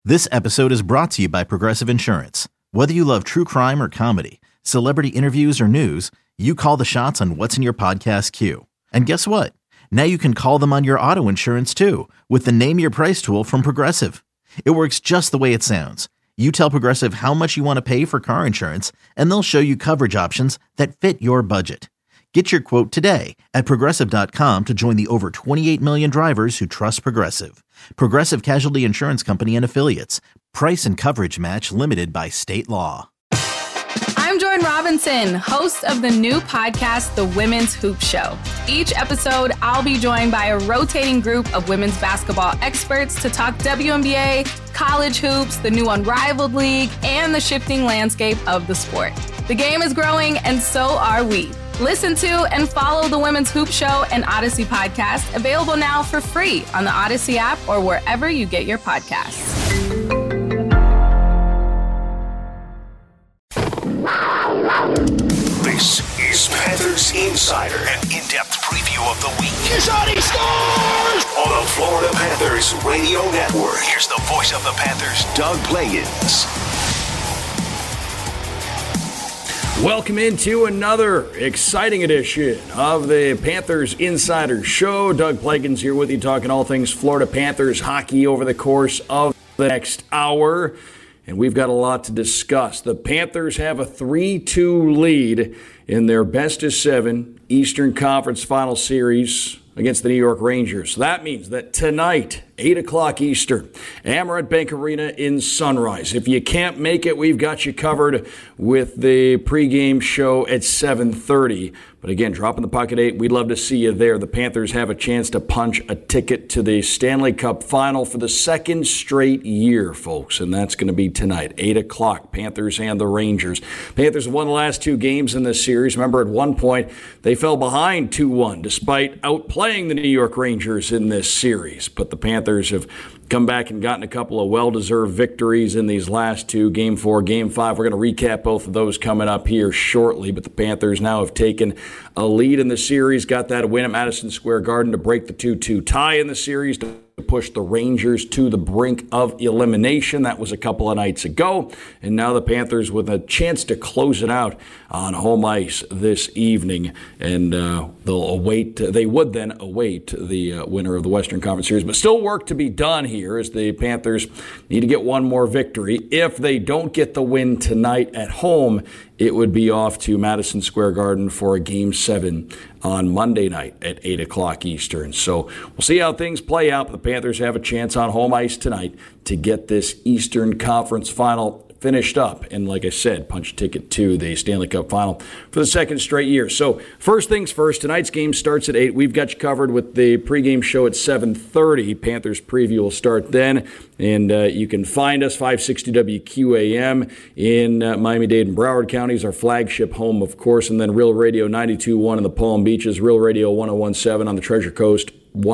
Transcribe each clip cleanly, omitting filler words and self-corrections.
This episode is brought to you by Progressive Insurance. Whether you love true crime or comedy, celebrity interviews or news, you call the shots on what's in your podcast queue. And guess what? Now you can call them on your auto insurance too with the Name Your Price tool from Progressive. It works just the way it sounds. You tell Progressive how much you want to pay for car insurance, and they'll show you coverage options that fit your budget. Get your quote today at Progressive.com to join the over 28 million drivers who trust Progressive. Progressive Casualty Insurance Company and Affiliates. Price and coverage match limited by state law. I'm Jordan Robinson, host of the new podcast, The Women's Hoop Show. Each episode, I'll be joined by a rotating group of women's basketball experts to talk WNBA, college hoops, the new Unrivaled League, and the shifting landscape of the sport. The game is growing, and so are we. Listen to and follow the Women's Hoop Show and Odyssey podcast, available now for free on the Odyssey app or wherever you get your podcasts. This is Panthers Insider, an in-depth preview of the week. Shot, he scores! On the Florida Panthers Radio Network. Here's the voice of the Panthers, Doug Plagens. Welcome into another exciting edition of the Panthers Insider Show. Doug Plagens here with you, talking all things Florida Panthers hockey over the course of the next hour. And we've got a lot to discuss. The Panthers have a 3-2 lead in their best-of-7 Eastern Conference Final Series against the New York Rangers. So that means that tonight, 8 o'clock Eastern, Amerant Bank Arena in Sunrise. If you can't make it, we've got you covered with the pregame show at 7:30. But again, drop in the pocket 8. We'd love to see you there. The Panthers have a chance to punch a ticket to the Stanley Cup Final for the second straight year, folks. And that's going to be tonight, 8 o'clock, Panthers and the Rangers. Panthers have won the last 2 games in this series. Remember, at one point, they fell behind 2-1 despite outplaying the New York Rangers in this series. But the Panthers have come back and gotten a couple of well-deserved victories in these last 2, Game 4, Game 5. We're going to recap both of those coming up here shortly, but the Panthers now have taken a lead in the series, got that win at Madison Square Garden to break the 2-2 tie in the series, to push the Rangers to the brink of elimination. That was a couple of nights ago, and now the Panthers with a chance to close it out on home ice this evening, and they would then await the winner of the Western Conference Series. But still work to be done here, as the Panthers need to get one more victory. If they don't get the win tonight at home, it would be off to Madison Square Garden for a Game 7 on Monday night at 8 o'clock Eastern. So we'll see how things play out. The Panthers have a chance on home ice tonight to get this Eastern Conference Final finished up, and like I said, punch a ticket to the Stanley Cup Final for the second straight year. So first things first, tonight's game starts at 8. We've got you covered with the pregame show at 7:30. Panthers preview will start then, and you can find us 560 WQAM in Miami-Dade and Broward counties, our flagship home, of course, and then Real Radio 92.1 in the Palm Beaches, Real Radio 101.7 on the Treasure Coast,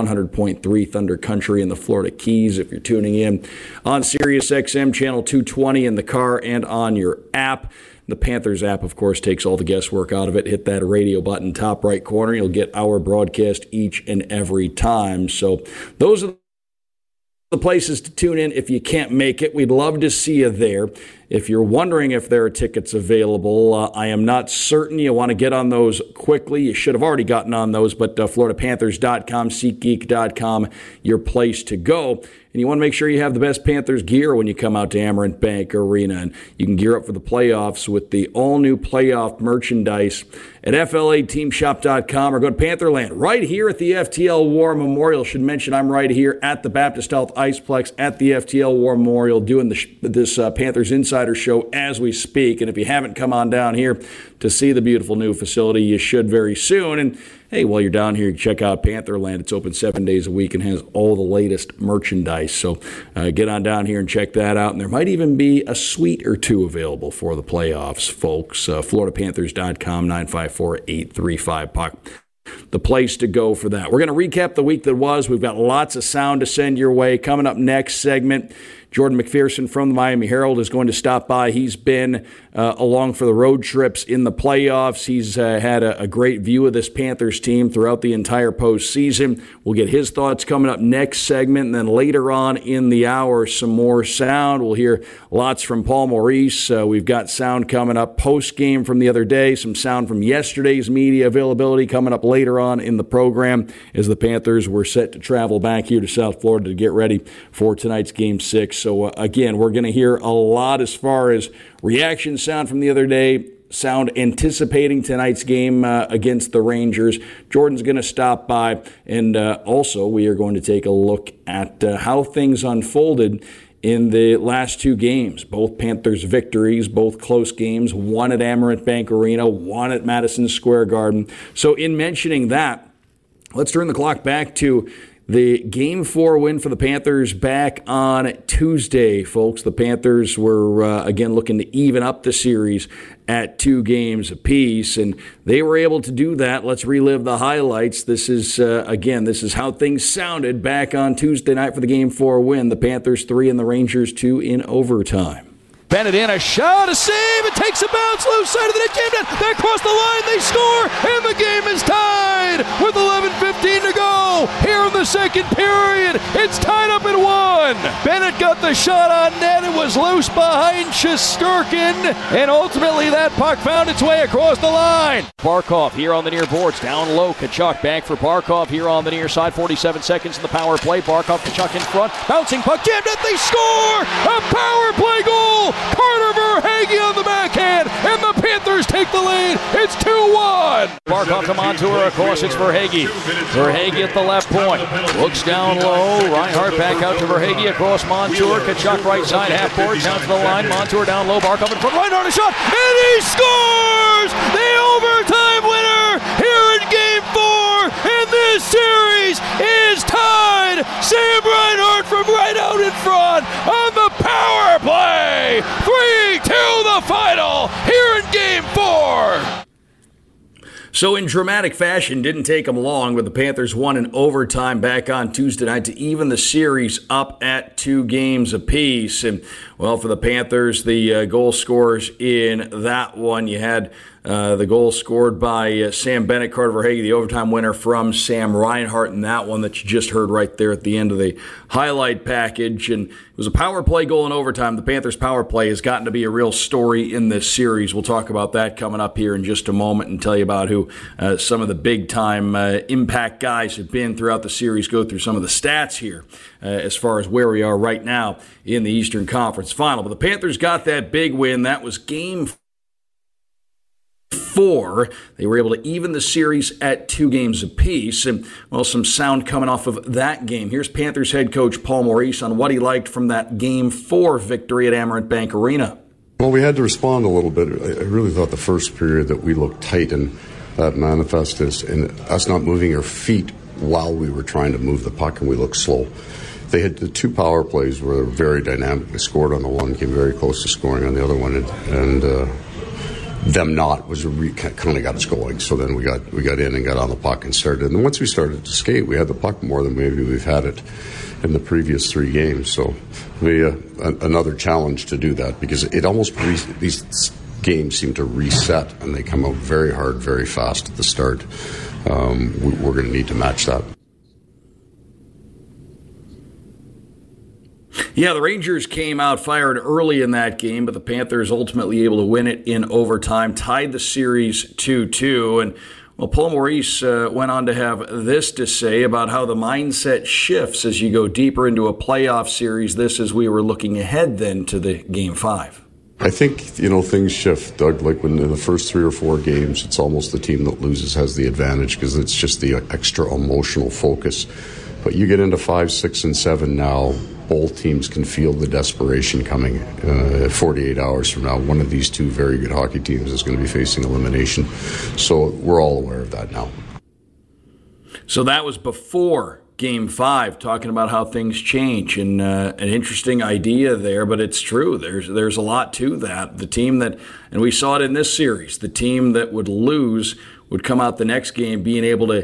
100.3 Thunder Country in the Florida Keys if you're tuning in on Sirius XM channel 220 in the car and on your app. The Panthers app, of course, takes all the guesswork out of it. Hit that radio button top right corner. You'll get our broadcast each and every time. So those are the places to tune in if you can't make it. We'd love to see you there. If you're wondering if there are tickets available, I am not certain. You want to get on those quickly. You should have already gotten on those, but FloridaPanthers.com, SeatGeek.com, your place to go. And you want to make sure you have the best Panthers gear when you come out to Amerant Bank Arena. And you can gear up for the playoffs with the all-new playoff merchandise at FLATeamShop.com, or go to Pantherland right here at the FTL War Memorial. Should mention I'm right here at the Baptist Health Iceplex at the FTL War Memorial doing this Panthers Insider Show as we speak. And if you haven't come on down here to see the beautiful new facility, you should very soon. And hey, while you're down here, check out Pantherland. It's open 7 days a week and has all the latest merchandise. So get on down here and check that out. And there might even be a suite or two available for the playoffs, folks. FloridaPanthers.com, 954-835-PUCK. The place to go for that. We're going to recap the week that was. We've got lots of sound to send your way. Coming up next segment, Jordan McPherson from the Miami Herald is going to stop by. He's been along for the road trips in the playoffs. He's had a great view of this Panthers team throughout the entire postseason. We'll get his thoughts coming up next segment, and then later on in the hour, some more sound. We'll hear lots from Paul Maurice. We've got sound coming up post-game from the other day, some sound from yesterday's media availability coming up later on in the program as the Panthers were set to travel back here to South Florida to get ready for tonight's Game 6. So, again, we're going to hear a lot as far as reaction sound from the other day, sound anticipating tonight's game against the Rangers. Jordan's going to stop by, and also we are going to take a look at how things unfolded in the last two games. Both Panthers victories, both close games, one at Amerant Bank Arena, one at Madison Square Garden. So in mentioning that, let's turn the clock back to the Game 4 win for the Panthers back on Tuesday, folks. The Panthers were, again, looking to even up the series at 2 games apiece, and they were able to do that. Let's relive the highlights. This is, this is how things sounded back on Tuesday night for the Game 4 win. The Panthers 3 and the Rangers 2 in overtime. Bennett in, a shot, a save, it takes a bounce, low side of the net, Camden, they cross the line, they score, and the game is tied with 11:15 to go here in the second period. It's tied up at 1. Bennett got the shot on net, it was loose behind Shesterkin, and ultimately that puck found its way across the line. Barkov here on the near boards, down low, Tkachuk back for Barkov here on the near side, 47 seconds in the power play, Barkov, Tkachuk in front, bouncing puck, jammed it, they score! A power play goal! Carter Verhaeghe on the backhand, and the Panthers take the lead. It's 2-1. Barkov to Montour, across it's Verhaeghe. Verhaeghe at the left point. Looks down low. Reinhart back out to Verhaeghe, across Montour. Tkachuk right side, half board, down to the line. Montour down low, Barkov in front. Reinhart a shot, and he scores! The overtime winner here in Game 4, and this series is tied. Sam Reinhart from right out in front on the power play. 3-2 the final here in Game 4. So in dramatic fashion, didn't take them long, but the Panthers won in overtime back on Tuesday night to even the series up at 2 games apiece. And, well, for the Panthers, the goal scorers in that one, you had the goal scored by Sam Bennett, Carter Verhaeghe, the overtime winner from Sam Reinhart in that one that you just heard right there at the end of the highlight package. And it was a power play goal in overtime. The Panthers' power play has gotten to be a real story in this series. We'll talk about that coming up here in just a moment and tell you about who some of the big-time impact guys have been throughout the series, go through some of the stats here as far as where we are right now in the Eastern Conference Final. But the Panthers got that big win. That was Game 4. They were able to even the series at 2 games apiece. And, well, some sound coming off of that game. Here's Panthers head coach Paul Maurice on what he liked from that Game 4 victory at Amerant Bank Arena. Well, we had to respond a little bit. I really thought the first period that we looked tight, and that manifested in us not moving our feet while we were trying to move the puck, and we looked slow. They had the 2 power plays were very dynamic. They scored on the one, came very close to scoring on the other one, and them not was kind of got us going. So then we got in and got on the puck and started. And once we started to skate, we had the puck more than maybe we've had it in the previous 3 games. So another challenge to do that, because it almost these games seem to reset and they come out very hard, very fast at the start. We're going to need to match that. Yeah, the Rangers came out fired early in that game, but the Panthers ultimately able to win it in overtime, tied the series 2-2. And, well, Paul Maurice went on to have this to say about how the mindset shifts as you go deeper into a playoff series. This as we were looking ahead then to the Game 5. I think, things shift, Doug. Like when in the first 3 or 4 games, it's almost the team that loses has the advantage because it's just the extra emotional focus. But you get into 5, 6, and 7 now, both teams can feel the desperation coming. 48 hours from now, one of these 2 very good hockey teams is going to be facing elimination. So we're all aware of that now. So that was before Game 5, talking about how things change, and an interesting idea there, but it's true. There's a lot to that. The team that, and we saw it in this series, the team that would lose would come out the next game being able to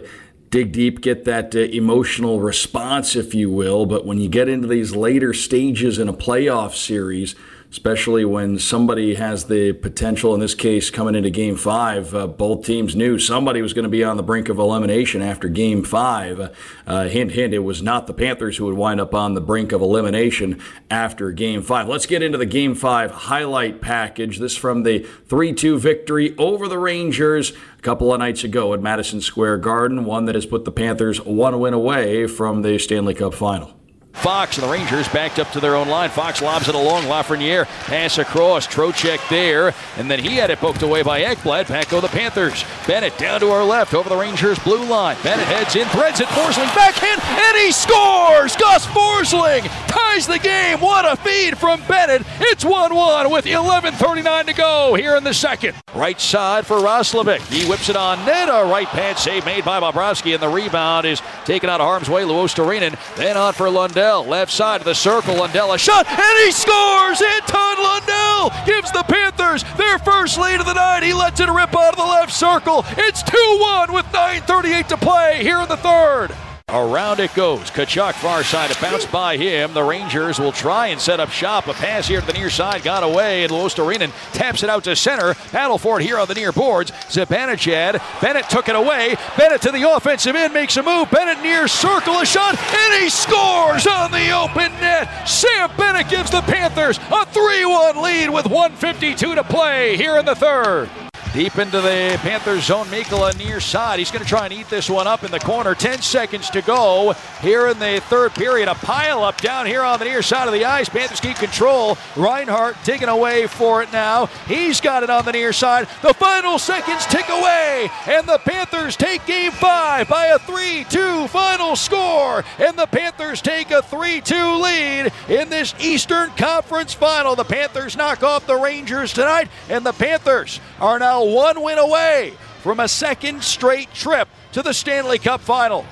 dig deep, get that emotional response, if you will. But when you get into these later stages in a playoff series, especially when somebody has the potential, in this case, coming into Game 5, both teams knew somebody was going to be on the brink of elimination after Game 5. Hint, hint, it was not the Panthers who would wind up on the brink of elimination after Game 5. Let's get into the Game 5 highlight package. This from the 3-2 victory over the Rangers a couple of nights ago at Madison Square Garden, one that has put the Panthers one win away from the Stanley Cup final. Fox and the Rangers backed up to their own line. Fox lobs it along. Lafreniere pass across. Trocheck there. And then he had it poked away by Ekblad. Back go the Panthers. Bennett down to our left over the Rangers' blue line. Bennett heads in, threads it. Forsling backhand, and he scores! Gus Forsling ties the game. What a feed from Bennett. It's 1-1 with 11:39 to go here in the second. Right side for Roslovic. He whips it on net. A right pad save made by Bobrovsky, and the rebound is taken out of harm's way. Luostarinen then on for Lundell. Left side of the circle, Lundell a shot, and he scores! Anton Lundell gives the Panthers their first lead of the night. He lets it rip out of the left circle. It's 2-1 with 9:38 to play here in the third. Around it goes. Tkachuk far side, a bounce by him. The Rangers will try and set up shop. A pass here to the near side got away, and Luostarinen taps it out to center. Battle for it here on the near boards. Zibanejad. Bennett took it away. Bennett to the offensive end, makes a move. Bennett near circle, a shot, and he scores on the open net. Sam Bennett gives the Panthers a 3-1 lead with 1:52 to play here in the third. Deep into the Panthers zone, Mikkola near side. He's going to try and eat this one up in the corner. 10 seconds to go here in the third period. A pile up down here on the near side of the ice. Panthers keep control. Reinhart digging away for it now. He's got it on the near side. The final seconds tick away, and the Panthers take Game 5 by a 3-2 final score. And the Panthers take a 3-2 lead in this Eastern Conference final. The Panthers knock off the Rangers tonight, and the Panthers are now one win away from a second straight trip to the Stanley Cup final.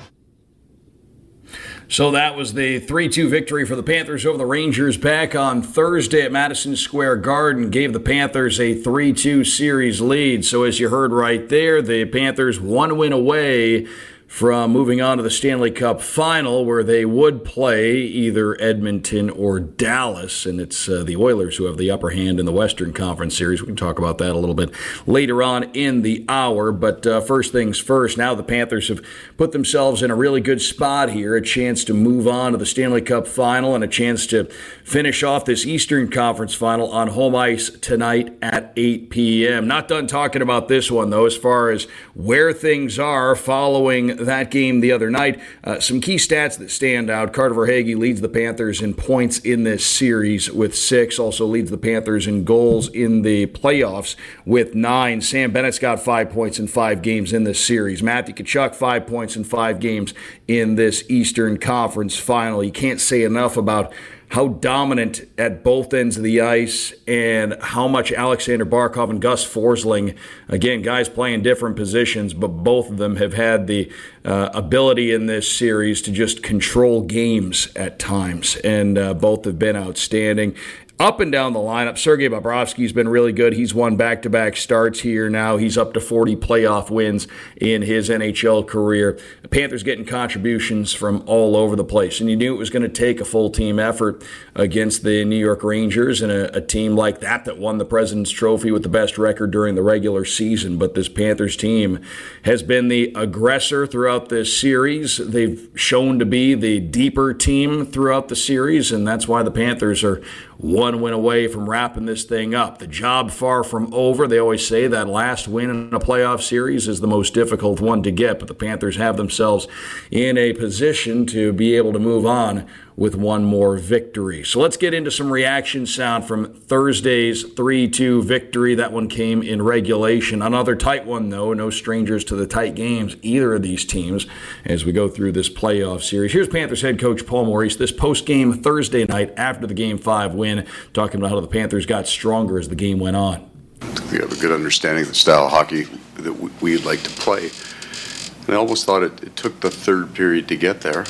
So that was the 3-2 victory for the Panthers over the Rangers back on Thursday at Madison Square Garden. Gave the Panthers a 3-2 series lead. So as you heard right there, the Panthers one win away from moving on to the Stanley Cup final, where they would play either Edmonton or Dallas, and it's the Oilers who have the upper hand in the Western Conference Series. We can talk about that a little bit later on in the hour, but first things first, now the Panthers have put themselves in a really good spot here, a chance to move on to the Stanley Cup final and a chance to finish off this Eastern Conference final on home ice tonight at 8 p.m. Not done talking about this one, though, as far as where things are following that game the other night. Some key stats that stand out. Carter Verhaeghe leads the Panthers in points in this series with 6. Also leads the Panthers in goals in the playoffs with 9. Sam Bennett's got 5 points in 5 games in this series. Matthew Tkachuk, 5 points in 5 games in this Eastern Conference final. You can't say enough about how dominant at both ends of the ice and how much Alexander Barkov and Gus Forsling, again, guys playing different positions, but both of them have had the ability in this series to just control games at times, and both have been outstanding. Up and down the lineup, Sergei Bobrovsky's been really good. He's won back-to-back starts here now. He's up to 40 playoff wins in his NHL career. The Panthers getting contributions from all over the place, and you knew it was going to take a full-team effort against the New York Rangers and a team like that won the President's Trophy with the best record during the regular season. But this Panthers team has been the aggressor throughout this series. They've shown to be the deeper team throughout the series, and that's why the Panthers are one win away from wrapping this thing up. The job far from over. They always say that last win in a playoff series is the most difficult one to get, but the Panthers have themselves in a position to be able to move on with one more victory. So let's get into some reaction sound from Thursday's 3-2 victory. That one came in regulation. Another tight one, though. No strangers to the tight games, either of these teams, as we go through this playoff series. Here's Panthers head coach Paul Maurice this post-game Thursday night after the Game 5 win, talking about how the Panthers got stronger as the game went on. We have a good understanding of the style of hockey that we'd like to play. And I almost thought it took the third period to get there.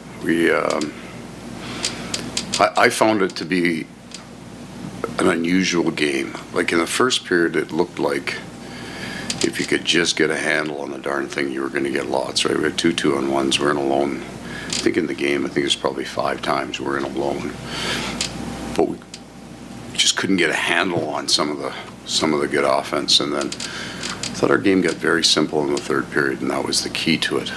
I found it to be an unusual game. Like in the first period, it looked like if you could just get a handle on the darn thing, you were going to get lots, right? We had 2 2-on-1s. We're in a lone. I think in the game, I think it's probably 5 times we're in a lone. But we just couldn't get a handle on some of the good offense. And then I thought our game got very simple in the third period, and that was the key to it.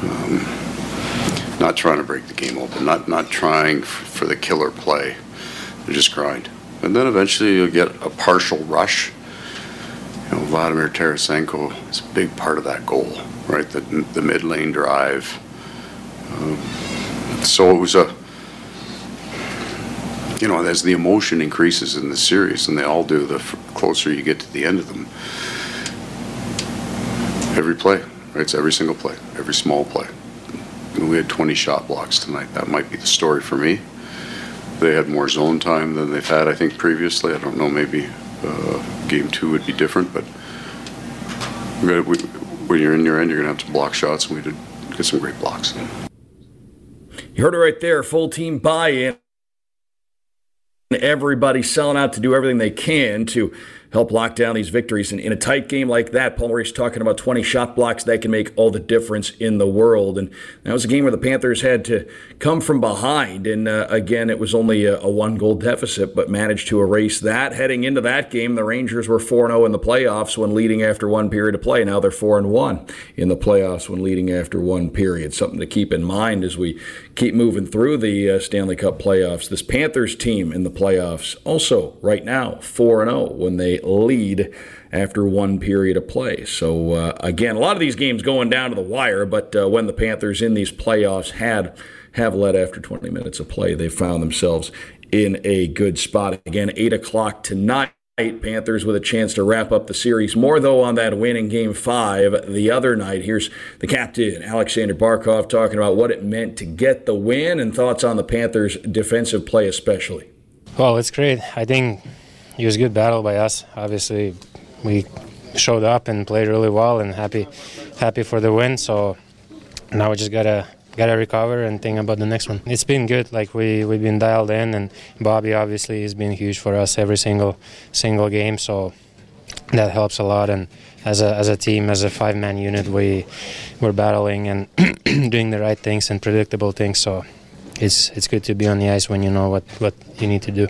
Not trying to break the game open, not trying for the killer play. They just grind. And then eventually you'll get a partial rush. You know, Vladimir Tarasenko is a big part of that goal, right? The mid-lane drive. So it was as the emotion increases in the series, and they all do, the closer you get to the end of them, every play, right? It's every single play, every small play. We had 20 shot blocks tonight. That might be the story for me. They had more zone time than they've had, I think, previously. I don't know, maybe game 2 would be different, but when you're in your end, you're going to have to block shots, and we did get some great blocks. You heard it right there, full team buy-in. Everybody selling out to do everything they can to help lock down these victories. And in a tight game like that, Paul Maurice talking about 20 shot blocks, that can make all the difference in the world. And that was a game where the Panthers had to come from behind. And again, it was only a 1-goal deficit, but managed to erase that. Heading into that game, the Rangers were 4-0 in the playoffs when leading after 1 period of play. Now they're 4-1 in the playoffs when leading after 1 period. Something to keep in mind as we keep moving through the Stanley Cup playoffs. This Panthers team in the playoffs also right now 4-0 when they lead after 1 period of play. So again, a lot of these games going down to the wire, but when the Panthers in these playoffs have led after 20 minutes of play, they found themselves in a good spot. Again, 8 o'clock tonight, Panthers with a chance to wrap up the series. More, though, on that win in Game 5 the other night. Here's the captain, Alexander Barkov, talking about what it meant to get the win and thoughts on the Panthers' defensive play especially. Well, it's great. I think it was a good battle by us. Obviously, we showed up and played really well and happy for the win. So now we just gotta recover and think about the next one. It's been good. Like we've been dialed in, and Bobby obviously has been huge for us every single game. So that helps a lot. And as a team, as a 5-man unit, we're battling and doing the right things and predictable things. So it's good to be on the ice when you know what you need to do.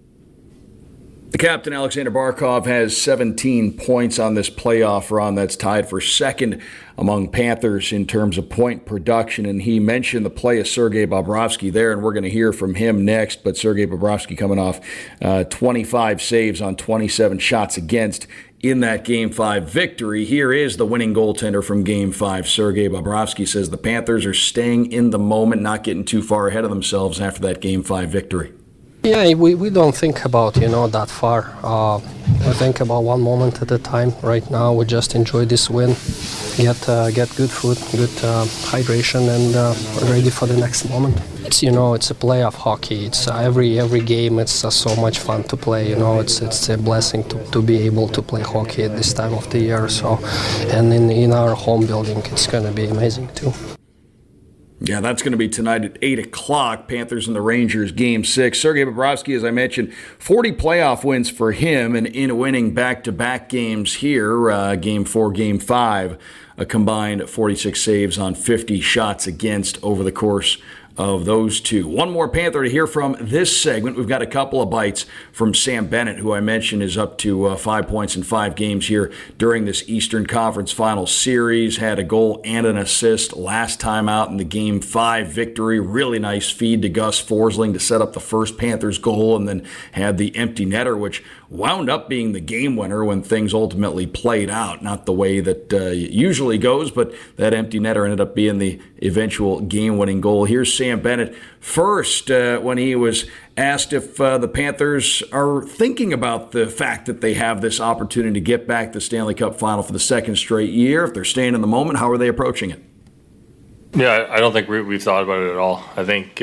The captain, Alexander Barkov, has 17 points on this playoff run. That's tied for second among Panthers in terms of point production. And he mentioned the play of Sergei Bobrovsky there, and we're going to hear from him next. But Sergei Bobrovsky coming off 25 saves on 27 shots against in that Game 5 victory. Here is the winning goaltender from Game 5. Sergei Bobrovsky says the Panthers are staying in the moment, not getting too far ahead of themselves after that Game 5 victory. Yeah, we don't think about, that far. We think about one moment at a time. Right now, we just enjoy this win, get good food, good hydration, and we're ready for the next moment. It's it's a playoff hockey. It's every game. It's so much fun to play. It's a blessing to be able to play hockey at this time of the year. So, and in our home building, it's going to be amazing too. Yeah, that's going to be tonight at 8 o'clock, Panthers and the Rangers, Game 6. Sergei Bobrovsky, as I mentioned, 40 playoff wins for him, and in winning back-to-back games here, Game 4, Game 5, a combined 46 saves on 50 shots against over the course of those two. One more Panther to hear from this segment. We've got a couple of bites from Sam Bennett, who I mentioned is up to 5 points in 5 games here during this Eastern Conference Final Series. Had a goal and an assist last time out in the Game 5 victory. Really nice feed to Gus Forsling to set up the first Panthers goal, and then had the empty netter, which wound up being the game winner when things ultimately played out. Not the way that it usually goes, but that empty netter ended up being the eventual game-winning goal. Here's Sam Bennett first when he was asked if the Panthers are thinking about the fact that they have this opportunity to get back to the Stanley Cup Final for the second straight year. If they're staying in the moment, how are they approaching it? Yeah, I don't think we've thought about it at all. I think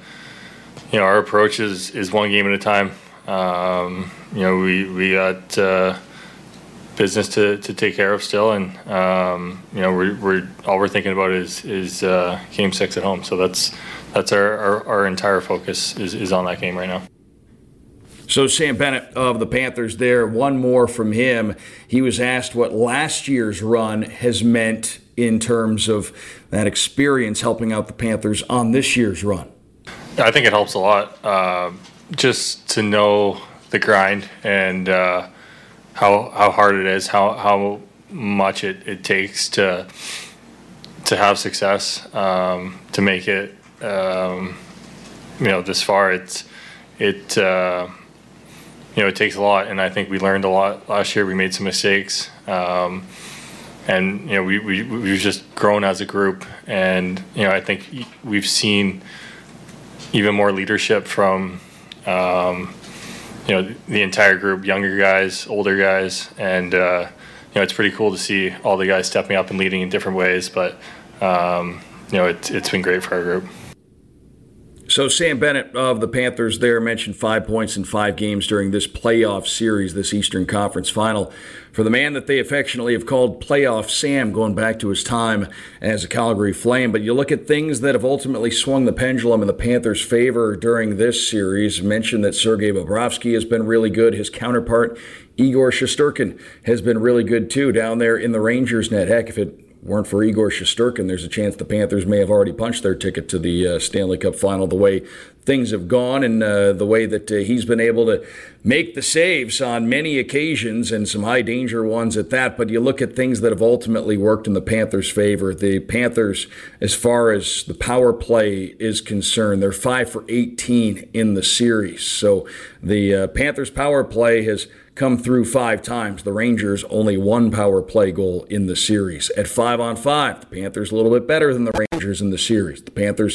our approach is one game at a time. We got business to take care of still, and we're all we're thinking about is Game 6 at home. So that's our entire focus is on that game right now. So Sam Bennett of the Panthers there, one more from him. He was asked what last year's run has meant in terms of that experience helping out the Panthers on this year's run. I think it helps a lot, just to know the grind and how hard it is, how much it takes to have success, to make it this far. It takes a lot, and I think we learned a lot last year. We made some mistakes, and we've just grown as a group. And I think we've seen even more leadership from the entire group, younger guys, older guys, and it's pretty cool to see all the guys stepping up and leading in different ways. But it's been great for our group. So Sam Bennett of the Panthers there mentioned 5 points in 5 games during this playoff series, this Eastern Conference final. For the man that they affectionately have called Playoff Sam, going back to his time as a Calgary Flame. But you look at things that have ultimately swung the pendulum in the Panthers' favor during this series. Mentioned that Sergei Bobrovsky has been really good. His counterpart, Igor Shesterkin, has been really good too down there in the Rangers' net. Heck, if it weren't for Igor Shesterkin, there's a chance the Panthers may have already punched their ticket to the Stanley Cup final, the way things have gone and the way that he's been able to make the saves on many occasions and some high danger ones at that. But you look at things that have ultimately worked in the Panthers' favor. The Panthers, as far as the power play is concerned, they're 5 for 18 in the series. So the Panthers' power play has come through 5 times. The Rangers only 1 power play goal in the series. At 5-on-5, the Panthers a little bit better than the Rangers in the series. The Panthers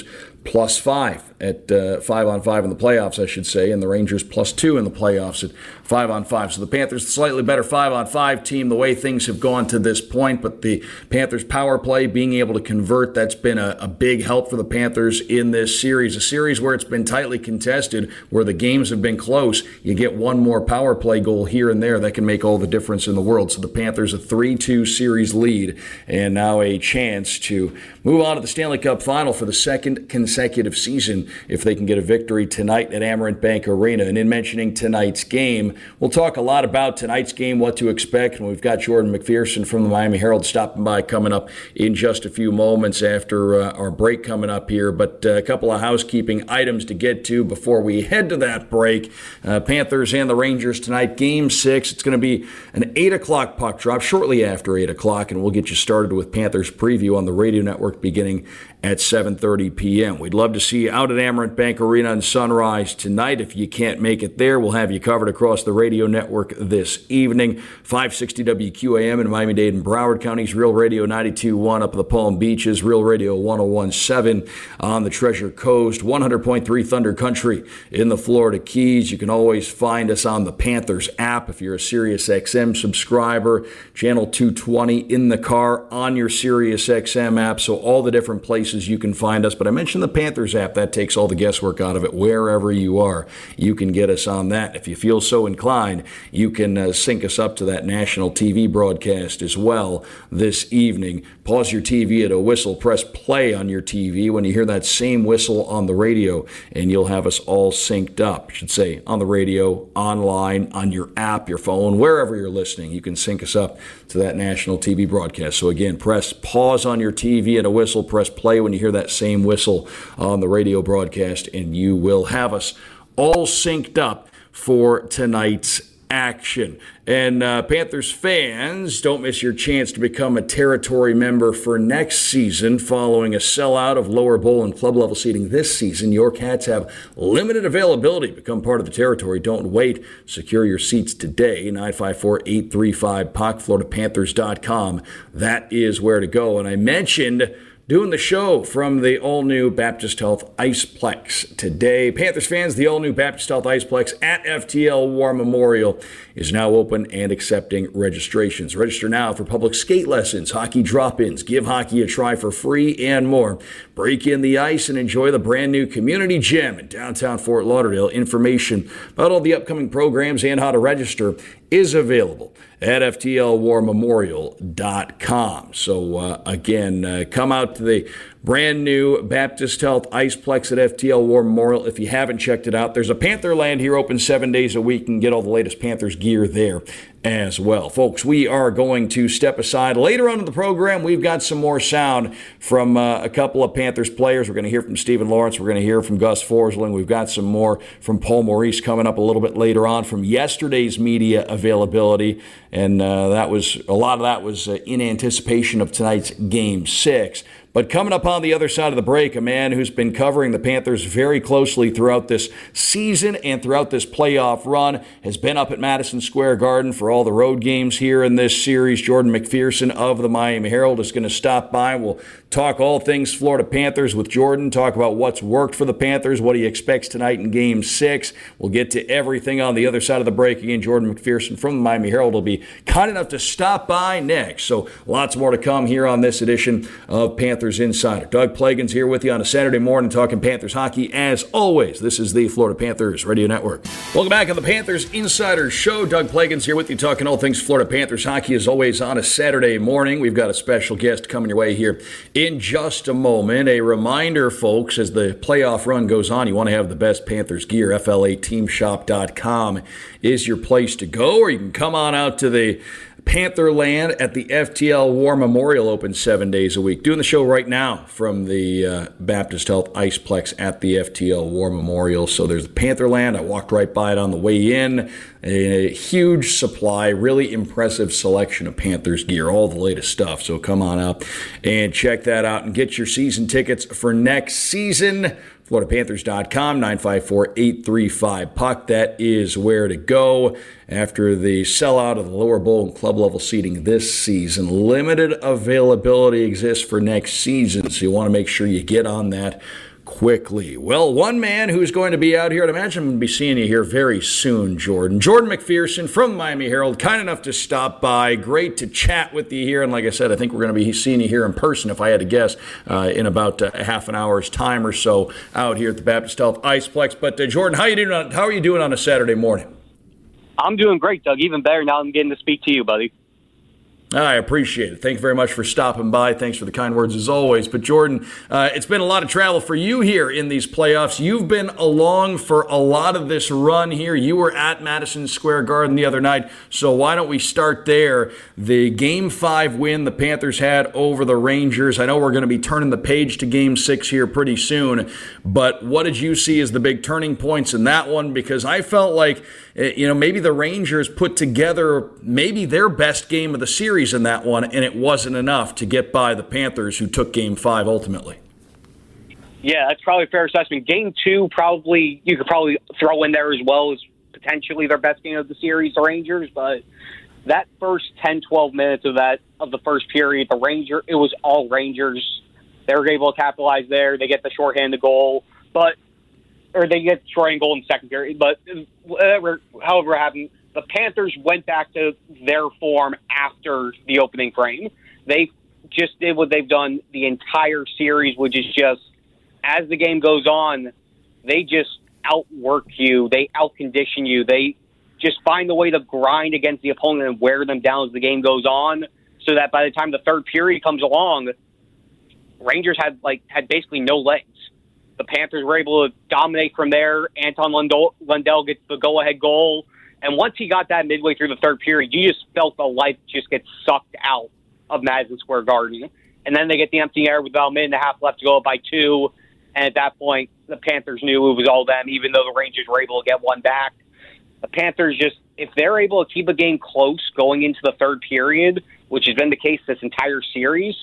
+5 at 5-on-5 in the playoffs, I should say, and the Rangers +2 in the playoffs at 5-on-5. So the Panthers, slightly better 5-on-5 team, the way things have gone to this point. But the Panthers' power play, being able to convert, that's been a big help for the Panthers in this series. A series where it's been tightly contested, where the games have been close. You get 1 more power play goal here and there, that can make all the difference in the world. So the Panthers a 3-2 series lead, and now a chance to move on to the Stanley Cup final for the 2nd consecutive season if they can get a victory tonight at Amerant Bank Arena. And in mentioning tonight's game, we'll talk a lot about tonight's game, what to expect, and we've got Jordan McPherson from the Miami Herald stopping by coming up in just a few moments after our break coming up here. But a couple of housekeeping items to get to before we head to that break. Panthers and the Rangers tonight, Game 6. It's going to be an 8 o'clock puck drop, shortly after 8 o'clock, and we'll get you started with Panthers preview on the radio network beginning at 7:30 p.m. We'd love to see you out at Amerant Bank Arena in Sunrise tonight. If you can't make it there, we'll have you covered across the radio network this evening. 560 WQAM in Miami-Dade and Broward Counties, Real Radio 92.1 up in the Palm Beaches, Real Radio 101.7 on the Treasure Coast, 100.3 Thunder Country in the Florida Keys. You can always find us on the Panthers app if you're a SiriusXM subscriber, channel 220 in the car on your SiriusXM app, so all the different places you can find us. But I mentioned the Panthers app. That takes all the guesswork out of it. Wherever you are, you can get us on that. If you feel so inclined, you can sync us up to that national TV broadcast as well this evening. Pause your TV at a whistle, press play on your TV when you hear that same whistle on the radio, and you'll have us all synced up. I should say on the radio, online, on your app, your phone, wherever you're listening, you can sync us up to that national TV broadcast. So again, press pause on your TV at a whistle, press play when you hear that same whistle on the radio broadcast, and you will have us all synced up for tonight's action. And Panthers fans, don't miss your chance to become a territory member for next season. Following a sellout of lower bowl and club level seating this season, your Cats have limited availability. Become part of the territory. Don't wait. Secure your seats today. 954-835-PUCK, FloridaPanthers.com. That is where to go. And I mentioned doing the show from the all-new Baptist Health Iceplex today. Panthers fans, the all-new Baptist Health Iceplex at FTL War Memorial is now open and accepting registrations. Register now for public skate lessons, hockey drop-ins, give hockey a try for free, and more. Break in the ice and enjoy the brand-new community gym in downtown Fort Lauderdale. Information about all the upcoming programs and how to register is available at FTLWarMemorial.com. So, again, come out to the brand new Baptist Health Iceplex at FTL War Memorial. If you haven't checked it out, there's a Pantherland here open 7 days a week and get all the latest Panthers gear there as well. Folks, we are going to step aside. Later on in the program, we've got some more sound from a couple of Panthers players. We're going to hear from Stephen Lawrence. We're going to hear from Gus Forsling. We've got some more from Paul Maurice coming up a little bit later on from yesterday's media availability. And a lot of that was in anticipation of tonight's Game 6. But coming up on the other side of the break, a man who's been covering the Panthers very closely throughout this season and throughout this playoff run, has been up at Madison Square Garden for all the road games here in this series. Jordan McPherson of the Miami Herald is going to stop by. We'll talk all things Florida Panthers with Jordan, talk about what's worked for the Panthers, what he expects tonight in Game 6. We'll get to everything on the other side of the break. Again, Jordan McPherson from the Miami Herald will be kind enough to stop by next. So lots more to come here on this edition of Panthers Insider. Doug Plagens here with you on a Saturday morning talking Panthers hockey. As always, this is the Florida Panthers Radio Network. Welcome back on the Panthers Insider Show. Doug Plagens here with you talking all things Florida Panthers hockey, as always, on a Saturday morning. We've got a special guest coming your way here in just a moment. A reminder, folks, as the playoff run goes on, you want to have the best Panthers gear. FLAteamshop.com is your place to go, or you can come on out to the Pantherland at the FTL War Memorial, open 7 days a week. Doing the show right now from the Baptist Health Iceplex at the FTL War Memorial. So there's the Pantherland. I walked right by it on the way in. A huge supply, really impressive selection of Panthers gear, all the latest stuff. So come on out and check that out and get your season tickets for next season. FloridaPanthers.com, 954-835-PUCK. That is where to go after the sellout of the lower bowl and club level seating this season. Limited availability exists for next season, so you want to make sure you get on that quickly. Well, one man who's going to be out here, I'd imagine I'm going to be seeing you here very soon, Jordan. Jordan McPherson from the Miami Herald, kind enough to stop by. Great to chat with you here. And like I said, I think we're going to be seeing you here in person, if I had to guess, in about a half an hour's time or so out here at the Baptist Health Iceplex. But Jordan, how are you doing on a Saturday morning? I'm doing great, Doug. Even better now I'm getting to speak to you, buddy. I appreciate it. Thank you very much for stopping by. Thanks for the kind words as always. But Jordan, it's been a lot of travel for you here in these playoffs. You've been along for a lot of this run here. You were at Madison Square Garden the other night. So why don't we start there? The Game 5 win the Panthers had over the Rangers. I know we're going to be turning the page to Game 6 here pretty soon. But what did you see as the big turning points in that one? Because I felt like, maybe the Rangers put together maybe their best game of the series in that one, and it wasn't enough to get by the Panthers, who took Game 5 ultimately. Yeah, that's probably a fair assessment. Game 2, you could probably throw in there as well as potentially their best game of the series, the Rangers. But that first 10, 12 minutes of the first period, it was all Rangers. They were able to capitalize there. They get the shorthanded goal, or they get the shorthanded goal in the second period. But however it happened, the Panthers went back to their form after the opening frame. They just did what they've done the entire series, which is just, as the game goes on, they just outwork you. They outcondition you. They just find a way to grind against the opponent and wear them down as the game goes on, so that by the time the third period comes along, Rangers had basically no legs. The Panthers were able to dominate from there. Anton Lundell gets the go-ahead goal. And once he got that midway through the third period, you just felt the life just get sucked out of Madison Square Garden. And then they get the empty air with about a minute and a half left to go up by 2. And at that point, the Panthers knew it was all them, even though the Rangers were able to get one back. The Panthers if they're able to keep a game close going into the third period, which has been the case this entire series,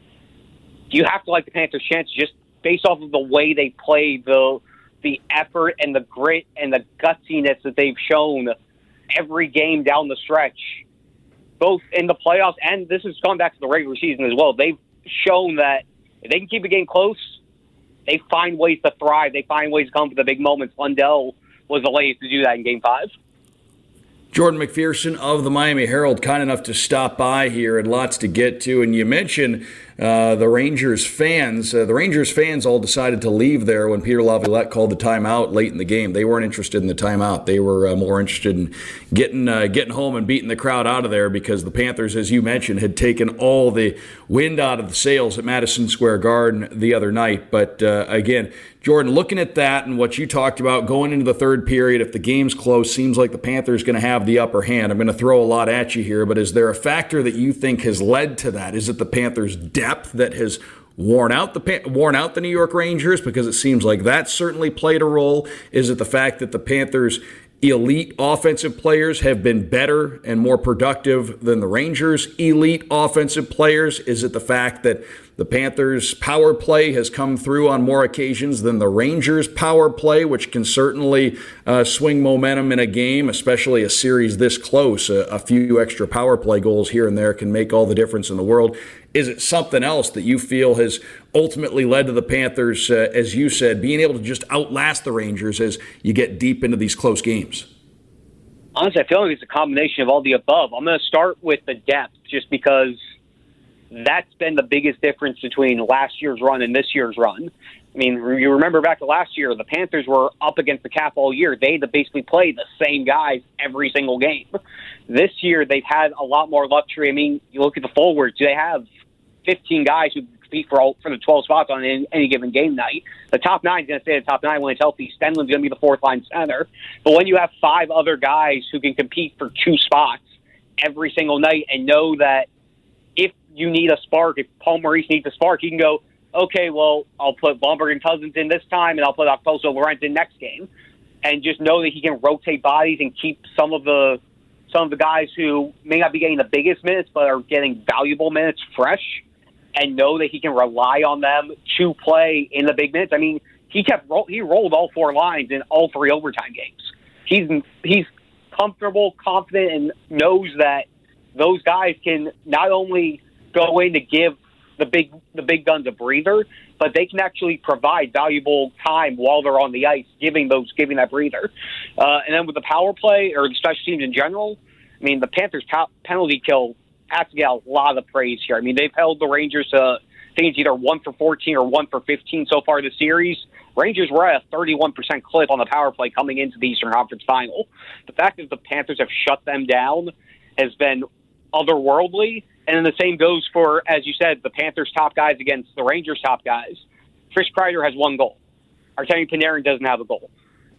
you have to like the Panthers' chance just based off of the way they play, the effort and the grit and the gutsiness that they've shown every game down the stretch, both in the playoffs and this has gone back to the regular season as well. They've shown that if they can keep a game close, they find ways to thrive. They find ways to come for the big moments. Lundell was the latest to do that in Game 5. Jordan McPherson of the Miami Herald, kind enough to stop by here, and lots to get to. And you mentioned the Rangers fans. The Rangers fans all decided to leave there when Peter Laviolette called the timeout late in the game. They weren't interested in the timeout. They were more interested in getting home and beating the crowd out of there, because the Panthers, as you mentioned, had taken all the wind out of the sails at Madison Square Garden the other night. But again, Jordan, looking at that and what you talked about going into the third period, if the game's close, seems like the Panthers going to have the upper hand. I'm going to throw a lot at you here, but is there a factor that you think has led to that? Is it the Panthers' depth that has worn out the New York Rangers? Because it seems like that certainly played a role. Is it the fact that the Panthers' elite offensive players have been better and more productive than the Rangers' elite offensive players? Is it the fact that the Panthers' power play has come through on more occasions than the Rangers' power play, which can certainly swing momentum in a game, especially a series this close? A few extra power play goals here and there can make all the difference in the world. Is it something else that you feel has ultimately led to the Panthers, as you said, being able to just outlast the Rangers as you get deep into these close games? Honestly, I feel like it's a combination of all the above. I'm going to start with the depth, just because that's been the biggest difference between last year's run and this year's run. I mean, you remember back to last year, the Panthers were up against the cap all year. They had to basically play the same guys every single game. This year, they've had a lot more luxury. I mean, you look at the forwards, they have 15 guys who compete for the 12 spots on any given game night. The top nine is going to stay the top nine when it's healthy. Stenlund's going to be the fourth-line center. But when you have 5 other guys who can compete for 2 spots every single night and know that if you need a spark, if Paul Maurice needs a spark, he can go, okay, well, I'll put Blomberg and Cousins in this time, and I'll put Okposo Laurent in next game, and just know that he can rotate bodies and keep some of the guys who may not be getting the biggest minutes but are getting valuable minutes fresh, and know that he can rely on them to play in the big minutes. I mean, he rolled all 4 lines in all 3 overtime games. He's comfortable, confident, and knows that those guys can not only go in to give the big guns a breather, but they can actually provide valuable time while they're on the ice, giving that breather. And then with the power play or the special teams in general, I mean, the Panthers' top penalty kill has to get a lot of praise here. I mean, they've held the Rangers to, I think it's either 1 for 14 or 1 for 15 so far this series. Rangers were at a 31% clip on the power play coming into the Eastern Conference Final. The fact that the Panthers have shut them down has been otherworldly. And then the same goes for, as you said, the Panthers' top guys against the Rangers' top guys. Chris Kreider has 1 goal. Artemi Panarin doesn't have a goal.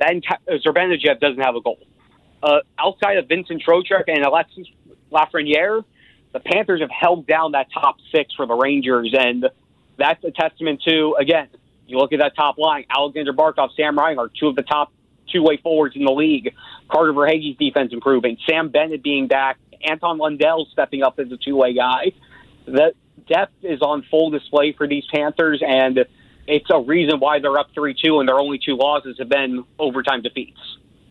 Zerbenejad doesn't have a goal. Outside of Vincent Trocheck and Alexis Lafreniere, the Panthers have held down that top 6 for the Rangers, and that's a testament to, again, you look at that top line, Alexander Barkov, Sam Reinhart, 2 of the top 2-way forwards in the league. Carter Verhaeghe's defense improving. Sam Bennett being back. Anton Lundell stepping up as a 2-way guy. The depth is on full display for these Panthers, and it's a reason why they're up 3-2, and their only 2 losses have been overtime defeats.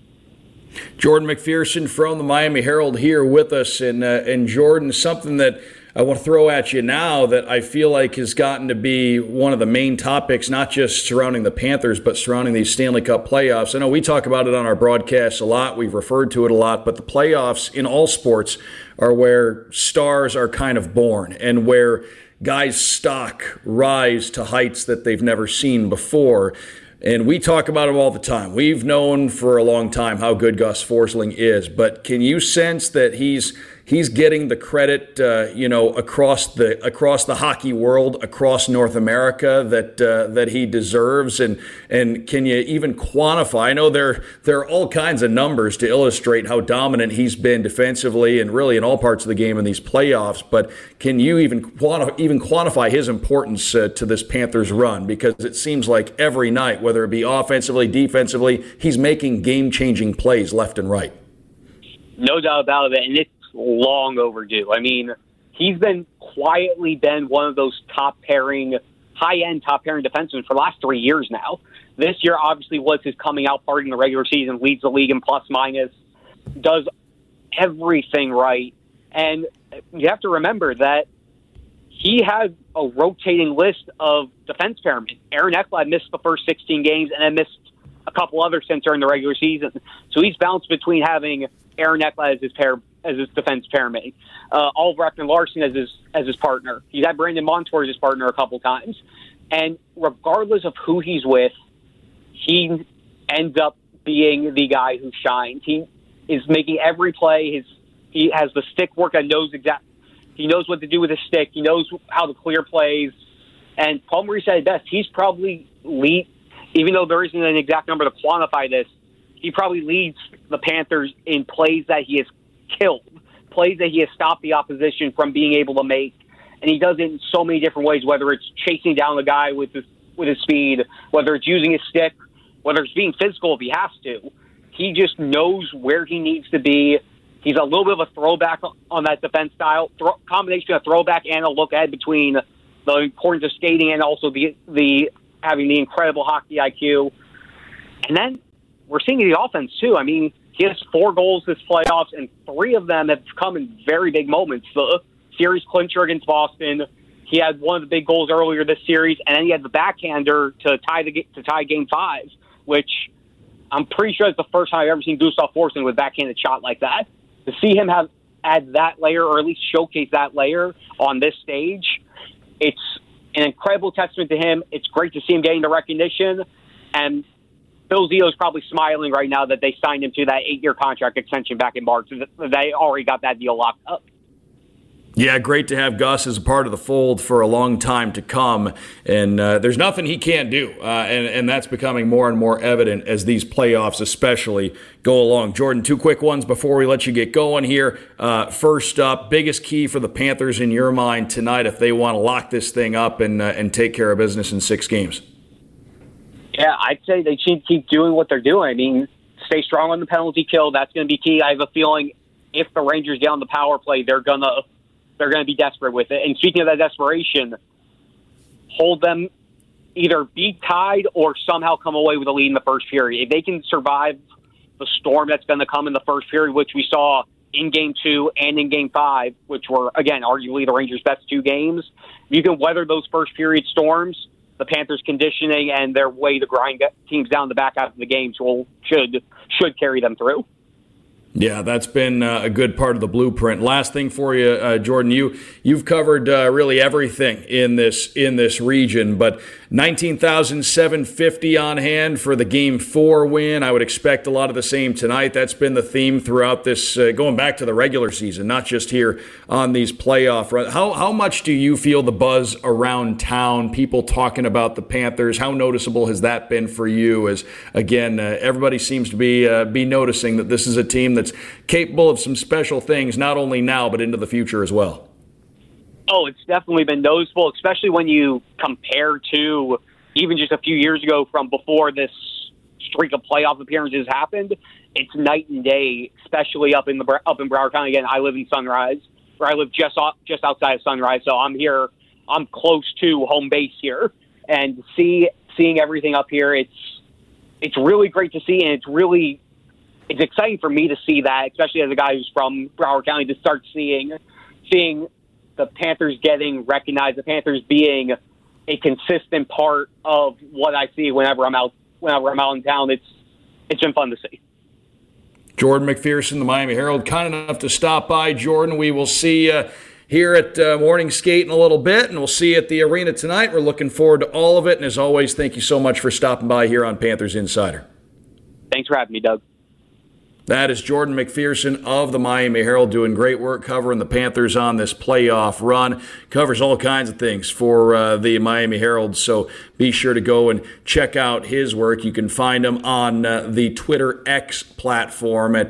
Jordan McPherson from the Miami Herald here with us. And Jordan, something that I want to throw at you now that I feel like has gotten to be one of the main topics, not just surrounding the Panthers, but surrounding these Stanley Cup playoffs. I know we talk about it on our broadcasts a lot. We've referred to it a lot. But the playoffs in all sports are where stars are kind of born and where guys' stock rise to heights that they've never seen before. And we talk about him all the time. We've known for a long time how good Gus Forsling is, but can you sense that he's getting the credit, across the hockey world, across North America that he deserves? And can you even quantify? I know there are all kinds of numbers to illustrate how dominant he's been defensively and really in all parts of the game in these playoffs. But can you even quantify his importance to this Panthers run? Because it seems like every night, whether it be offensively, defensively, he's making game-changing plays left and right. No doubt about it, and it's long overdue. I mean, he's quietly been one of those high-end top pairing defensemen for the last 3 years now. This year obviously was his coming out party in the regular season, leads the league in plus-minus, does everything right. And you have to remember that he has a rotating list of defense pairmen. Aaron Ekblad missed the first 16 games and then missed a couple others since during the regular season. So he's bounced between having Aaron Ekblad as his defense pairmate, Oliver Ekman-Larsson as his partner. He's had Brandon Montour as his partner a couple times, and regardless of who he's with, he ends up being the guy who shines. He is making every play. He has the stick work and he knows what to do with his stick. He knows how to clear plays. And Paul Maurice said it best. He's probably even though there isn't an exact number to quantify this, he probably leads the Panthers in plays that he has killed, plays that he has stopped the opposition from being able to make. And he does it in so many different ways, whether it's chasing down the guy with his speed, whether it's using his stick, whether it's being physical if he has to. He just knows where he needs to be. He's a little bit of a throwback on that defense style, combination of throwback and a look ahead between the importance of skating and also the having the incredible hockey IQ. And then we're seeing the offense, too. I mean, he has 4 goals this playoffs, and 3 of them have come in very big moments. The series clincher against Boston, he had one of the big goals earlier this series, and then he had the backhander to tie Game 5, which I'm pretty sure it's the first time I've ever seen Gustav Forsling with a backhanded shot like that. To see him add that layer, or at least showcase that layer on this stage, it's an incredible testament to him. It's great to see him getting the recognition, and Phil Zito is probably smiling right now that they signed him to that 8-year contract extension back in March. They already got that deal locked up. Yeah, great to have Gus as a part of the fold for a long time to come. And there's nothing he can't do. And that's becoming more and more evident as these playoffs especially go along. Jordan, 2 quick ones before we let you get going here. First up, biggest key for the Panthers in your mind tonight if they want to lock this thing up and take care of business in 6 games? Yeah, I'd say they should keep doing what they're doing. I mean, stay strong on the penalty kill. That's going to be key. I have a feeling if the Rangers get on the power play, they're going to be desperate with it. And speaking of that desperation, hold them, either be tied or somehow come away with a lead in the first period. If they can survive the storm that's going to come in the first period, which we saw in Game 2 and in Game 5, which were, again, arguably the Rangers' best 2 games, if you can weather those first period storms, the Panthers' conditioning and their way to grind teams down the back half of the game should carry them through. Yeah, that's been a good part of the blueprint. Last thing for you, Jordan, you've covered really everything in this region, but 19,750 on hand for the Game 4 win. I would expect a lot of the same tonight. That's been the theme throughout this, going back to the regular season, not just here on these playoff runs. How much do you feel the buzz around town, people talking about the Panthers? How noticeable has that been for you? As again, everybody seems to be noticing that this is a team that's capable of some special things, not only now but into the future as well. Oh, it's definitely been noticeable, especially when you compare to even just a few years ago from before this streak of playoff appearances happened. It's night and day, especially up in Broward County. Again, I live in Sunrise, or I live just outside of Sunrise, so I'm here. I'm close to home base here, and seeing everything up here, it's really great to see, and it's exciting for me to see that, especially as a guy who's from Broward County, to start seeing the Panthers getting recognized, the Panthers being a consistent part of what I see whenever I'm out in town. It's been fun to see. Jordan McPherson, the Miami Herald, kind enough to stop by. Jordan, we will see you here at Morning Skate in a little bit, and we'll see you at the arena tonight. We're looking forward to all of it, and as always, thank you so much for stopping by here on Panthers Insider. Thanks for having me, Doug. That is Jordan McPherson of the Miami Herald, doing great work covering the Panthers on this playoff run. Covers all kinds of things for the Miami Herald, so be sure to go and check out his work. You can find him on the Twitter X platform at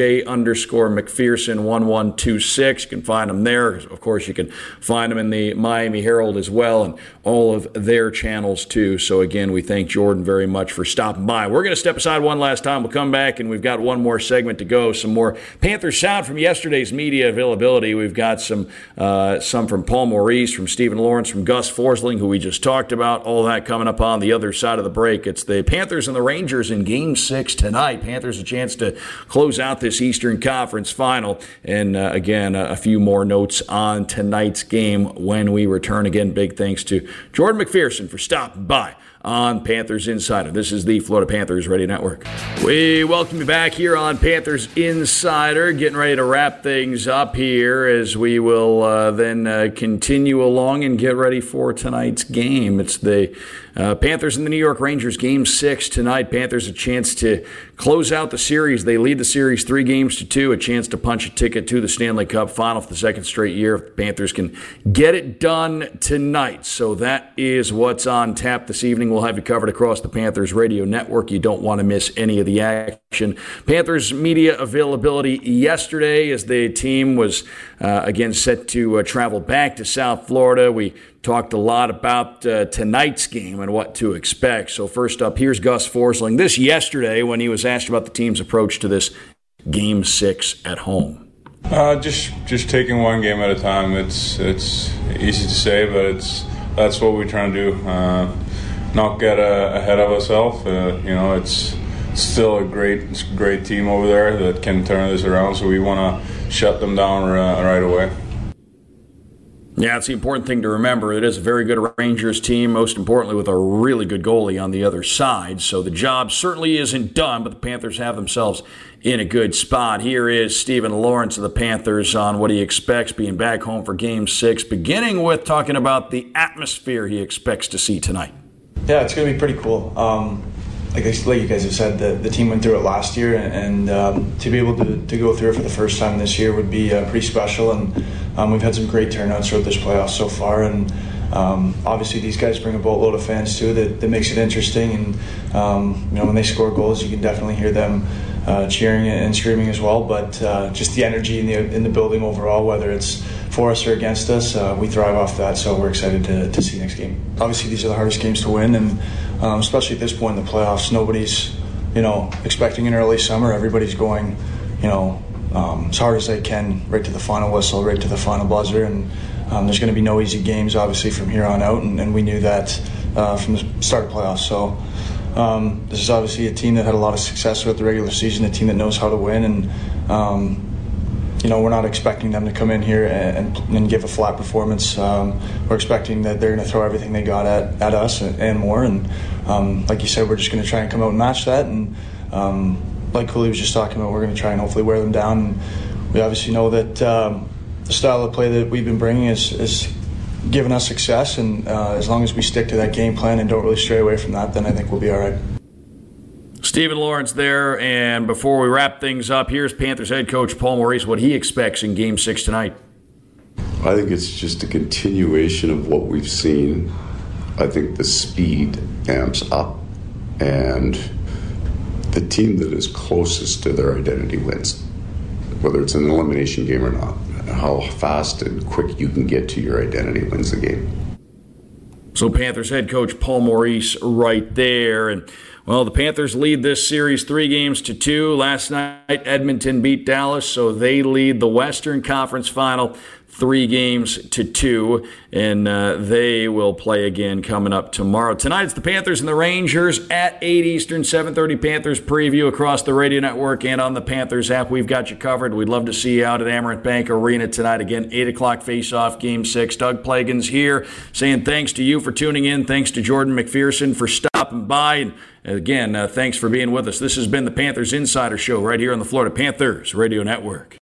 J_McPherson1126. You can find him there. Of course, you can find him in the Miami Herald as well and all of their channels too. So again, we thank Jordan very much for stopping by. We're going to step aside one last time. We'll come back and we've got one more segment to go. Some more Panther sound from yesterday's media availability. We've got some from Paul Maurice, from Stephen Lawrence, from Gus Forsling, who we just talked about. All that coming up on the other side of the break. It's the Panthers and the Rangers in Game 6 tonight. Panthers a chance to close out this Eastern Conference final. And again, a few more notes on tonight's game when we return. Again, big thanks to Jordan McPherson for stopping by on Panthers Insider. This is the Florida Panthers Radio Network. We welcome you back here on Panthers Insider, getting ready to wrap things up here as we will then continue along and get ready for tonight's game. It's the Panthers and the New York Rangers, Game 6 tonight. Panthers a chance to close out the series. They lead the series 3-2, a chance to punch a ticket to the Stanley Cup Final for the second straight year if the Panthers can get it done tonight. So that is what's on tap this evening. We'll have you covered across the Panthers Radio Network. You don't want to miss any of the action. Panthers media availability yesterday as the team was again set to travel back to South Florida. We talked a lot about tonight's game and what to expect. So first up, here's Gus Forsling. This yesterday when he was asked about the team's approach to this Game 6 at home. Just taking one game at a time. It's easy to say, but that's what we're trying to do. Not get ahead of ourselves. It's still a great team over there that can turn this around. So we want to shut them down right away. Yeah, it's the important thing to remember. It is a very good Rangers team, most importantly with a really good goalie on the other side. So the job certainly isn't done, but the Panthers have themselves in a good spot. Here is Steven Lawrence of the Panthers on what he expects being back home for Game 6, beginning with talking about the atmosphere he expects to see tonight. Yeah, it's going to be pretty cool. Like you guys have said, the team went through it last year, and to be able to go through it for the first time this year would be pretty special. And we've had some great turnouts throughout this playoffs so far, and obviously these guys bring a boatload of fans too. That makes it interesting. And when they score goals, you can definitely hear them cheering and screaming as well. But just the energy in the building overall, whether it's for us or against us, we thrive off that. So we're excited to see next game. Obviously, these are the hardest games to win, and especially at this point in the playoffs, nobody's expecting an early summer. Everybody's going as hard as they can, right to the final whistle, right to the final buzzer. And there's going to be no easy games, obviously, from here on out, and we knew that from the start of playoffs. So this is obviously a team that had a lot of success throughout the regular season, a team that knows how to win, and we're not expecting them to come in here and give a flat performance. We're expecting that they're going to throw everything they got at us and more. And like you said, we're just going to try and come out and match that. And like Cooley was just talking about, we're going to try and hopefully wear them down. And we obviously know that the style of play that we've been bringing is giving us success. And as long as we stick to that game plan and don't really stray away from that, then I think we'll be all right. Steven Lawrence there, and before we wrap things up, here's Panthers head coach Paul Maurice, what he expects in Game 6 tonight. I think it's just a continuation of what we've seen. I think the speed amps up, and the team that is closest to their identity wins, whether it's an elimination game or not. How fast and quick you can get to your identity wins the game. So Panthers head coach Paul Maurice right there. And well, the Panthers lead this series 3-2. Last night, Edmonton beat Dallas, so they lead the Western Conference Final 3-2. And they will play again coming up tomorrow. Tonight, it's the Panthers and the Rangers at 8 Eastern, 7:30 Panthers preview across the radio network and on the Panthers app. We've got you covered. We'd love to see you out at Amerant Bank Arena tonight. Again, 8 o'clock face-off, Game 6. Doug Plagens here saying thanks to you for tuning in. Thanks to Jordan McPherson for stopping by. And again, thanks for being with us. This has been the Panthers Insider Show right here on the Florida Panthers Radio Network.